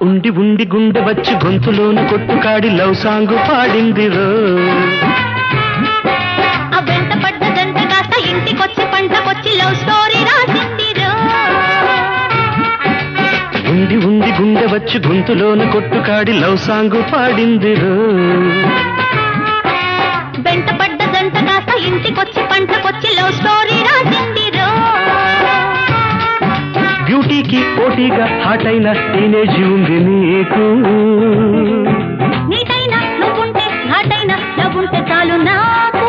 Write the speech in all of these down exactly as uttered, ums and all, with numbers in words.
ఉండి ఉండి గుండె వచ్చి గొంతులోన కొట్టుకాడి లవ్ సాంగ్ పాడిందిరో. వెంట పడ్డ జంట కాస్త ఇంటికొచ్చి పంటకొచ్చి లవ్ స్టోరీ రాసిందిరో. ఉండి ఉండి గుండె వచ్చి గొంతులోన కొట్టుకాడి లవ్ సాంగ్ పాడిందిరో. వెంట పడ్డ జంట కాస్త ఇంటికొచ్చి పంటకొచ్చి లవ్ స్టోరీ రాసిందిరో. బ్యూటీకి పోటీగా హాట్ అయిన టీనేజ్ ఉంది నీకు. నీటైనా నువ్వుంటే ఘాటైనా నవ్వుంటే చాలు నాకు.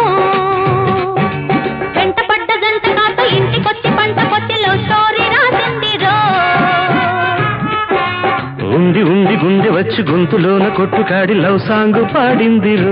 వెంట పడ్డ జంట కాస్త ఇంటికొచ్చి పంటకొచ్చి లవ్ స్టోరీ రాసిందిరో. ఉండి ఉండి గుండె వచ్చి గొంతులోన కొట్టుకాడి లవ్ సాంగ్ పాడిందిరో.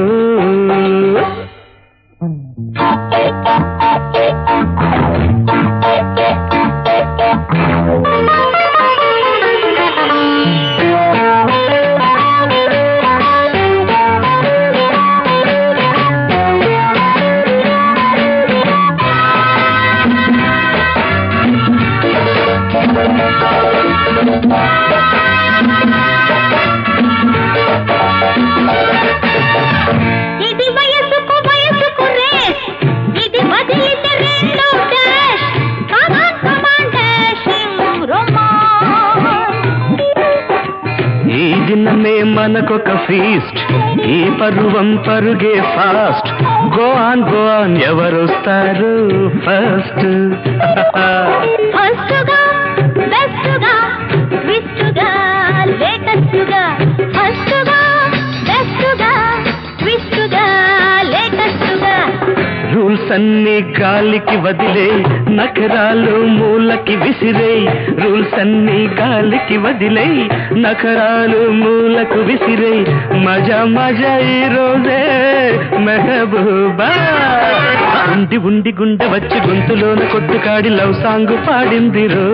ఇది వయసుకు వయసుకు రేస్, ఇది వదిలితే రెండో dash. Come on come on dashing romance. ఈ దినమే మనకొక ఫీస్ట్, ఈ పరువం పరుగే fast. Go on go on ఎవరొస్తారు ఫస్ట్. ఫస్టుగా బెస్టుగా ట్విస్టుగా లేటెస్టుగా. ఫస్టుగా బెస్టుగా ట్విస్టుగా లేటెస్టుగా. రూల్స్ అన్ని గాలికి వదిలే, నఖరాలు మూలకి విసిరే. రూల్స్ అన్ని గాలికి వదిలే, నఖరాలు మూలకు విసిరే. మజా మజా ఈ రోజే మెహబూబా. ఉండి ఉండి గుండె వచ్చి గొంతులోన కొట్టుకాడి లవ్ సాంగ్ పాడిందిరో.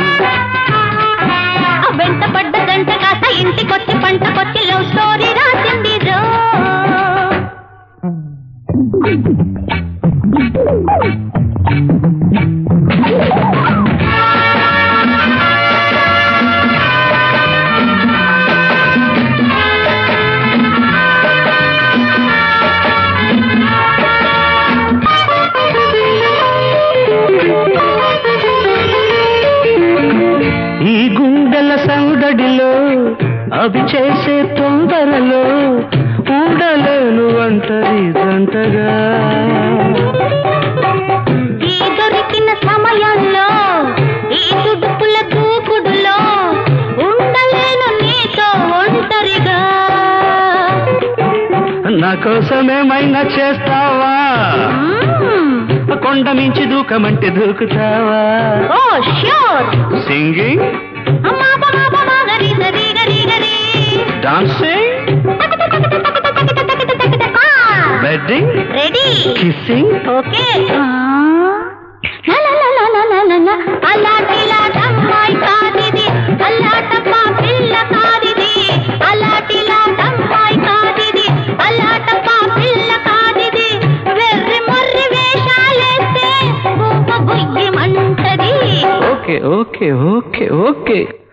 వెంట పడ్డ జంట కాస్త ఇంటికొచ్చి పంటకొచ్చి లవ్ స్టోరీ రాసిందిరో. ఈ గుండెల సందడిలో అవి చేసే తొందరలో ఉండలేను ఒంటరి జంటగా. ఈ దొరికిన సమయంలో ఈ తుడుపుల దూకుడులో ఉండలేను నీతో ఒంటరిగా. నా కోసమేమైనా చేస్తావా? కొండ మించి దూకమంటే దూకుతావా? Oh sure. Singing, dancing, bedding, ready, kissing. Okay. అలాటిలాటమ్మాయి కాదిది, అలాటప్పా పిల్ల కాదిది. అలాటిలాటమ్మాయి కాదిది, అలాటప్పా పిల్ల కాదిది. వెర్రి మొర్రి వేషాలేస్తే బొమ్మ బొయ్యమంటది. Okay okay okay okay